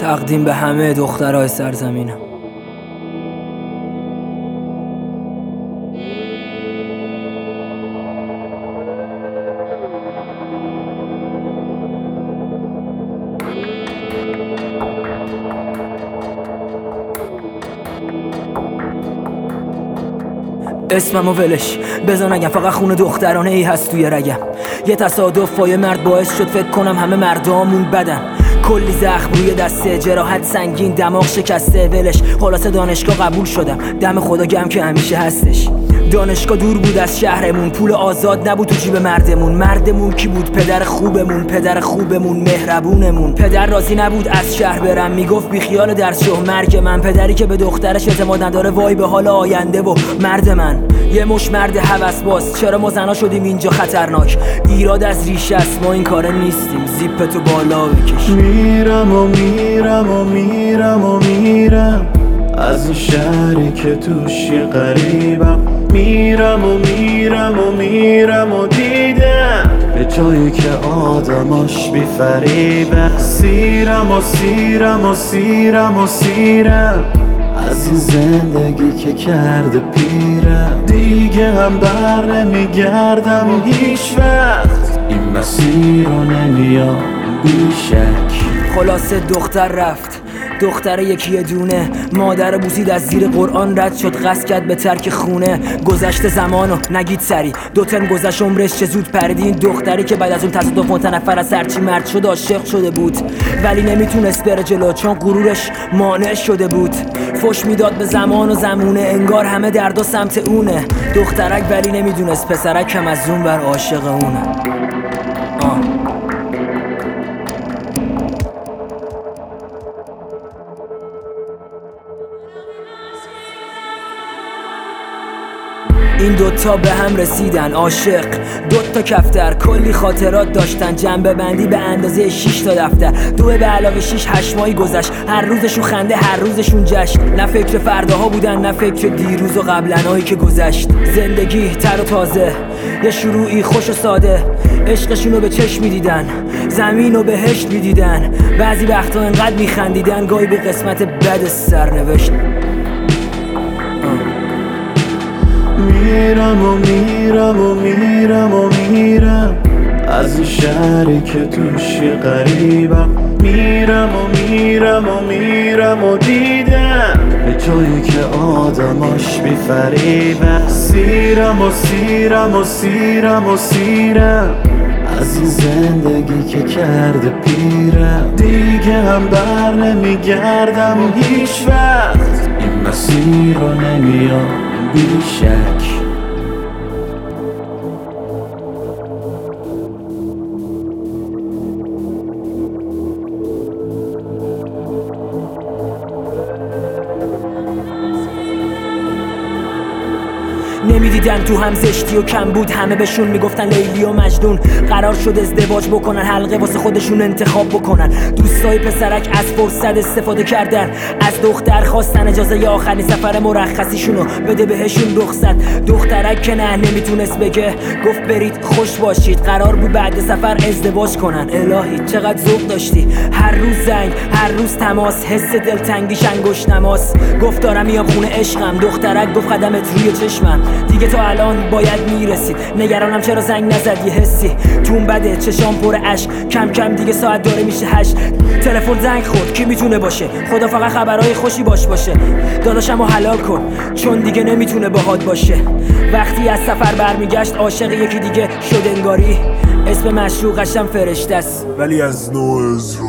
تقدیم به همه دخترای سرزمینم. اسممو ولش بزن نگم، فقط خون دخترانه ای هست توی رگم. یه تصادف با یه مرد باعث شد فکر کنم همه مردامون بدن. کلی زخم روی دسته، جراحت سنگین، دماغ شکسته. ولش خلاصه دانشگاه قبول شدم، دم خدا گم که همیشه هستش. دانشگاه دور بود از شهرمون، پول آزاد نبود تو جیب مردمون کی بود؟ پدر خوبمون مهربونمون. پدر راضی نبود از شهر برم، میگفت بی خیال درس شو. مرگ من پدری که به دخترش اعتماد نداره، وای به حال آینده و مرد من. یه مش مرد هوس باز، چرا ما زنا شدیم اینجا خطرناک؟ ایراد از ریشه است، ما این کاره نیستیم. زیپتو بالا بکش. میرم از این شهری که توش غریبم. میرم و دیدم به جایی که آدماش بی فریبه. سیرم از این زندگی که کرده پیرم. دیگه هم بر نمیگردم هیچ وقت، این مسیر رو نمیام بیشک. خلاصه دختر رفت، دختر یکی دونه. مادر بوسید از زیر قرآن رد شد، قصد کرد به ترک خونه. گذشت زمانو نگید سری، دو ترم گذشت عمرش چه زود پرید. این دختری که بعد از اون تصادف متنفر از هرچی مرد شد عاشق شده بود، ولی نمیتونست بره جلو چون غرورش مانع شده بود. فش میداد به زمان و زمونه، انگار همه درد و سمت اونه. دخترک ولی نمیدونست پسرک هم از اون بر عاشق اونه. این دوتا به هم رسیدن عاشق، دوتا کفتر کلی خاطرات داشتن. جنبه بندی به اندازه 6 تا دفتر، 2 به علاوه 6 8 ماهی گذشت. هر روزشون خنده، هر روزشون جشن. نه فکر فرداها بودن، نه فکر دیروز و قبلنایی که گذشت. زندگی تر و تازه، یه شروعی خوش و ساده. عشقشونو به چشم میدیدن، زمین و بهشت میدیدن. بعضی وقتا انقدر میخندیدن، گاهی به قسمت بد سرنوشت. میرم از این شهری که توش غریبم. میرم و دیدم به جایی که آدماش بی فریبه. سیرم از این زندگی که کرده پیرم. دیگه هم بر نمیگردم هیچ وقت، این مسیر رو نمیام بیشک. نمیدیدن تو هم زشتی و کم بود، همه بهشون میگفتن لیلی و مجنون. قرار شد ازدواج بکنن، حلقه واسه خودشون انتخاب بکنن. دوستای پسرک از فرصت استفاده کردن، از دختر خواستن اجازه ی آخرین سفر مرخصیشونو بده بهشون رخصت. دخترک که نه نمیتونست بگه، گفت برید خوش باشید. قرار بود بعد سفر ازدواج کنن. الهی چقدر ذوق داشتی، هر روز زنگ، هر روز تماس. حس دلتنگیش انگشت نماس. گفت دارم میام خونه عشقم. دخترک گفت قدمت روی چشمم. دیگه تا الان باید میرسید، نگرانم چرا زنگ نزد. یه حسی تون بده، چشام پر اشک. کم کم دیگه ساعت داره میشه 8. تلفن زنگ خورد، کی میتونه باشه؟ خدا فقط خبرهای خوشی باشه. داداشمو حلال کن چون دیگه نمیتونه باهات باشه. وقتی از سفر برمیگشت عاشق یکی دیگه شد انگاری. اسم مشروقشم فرشته است، ولی از نوع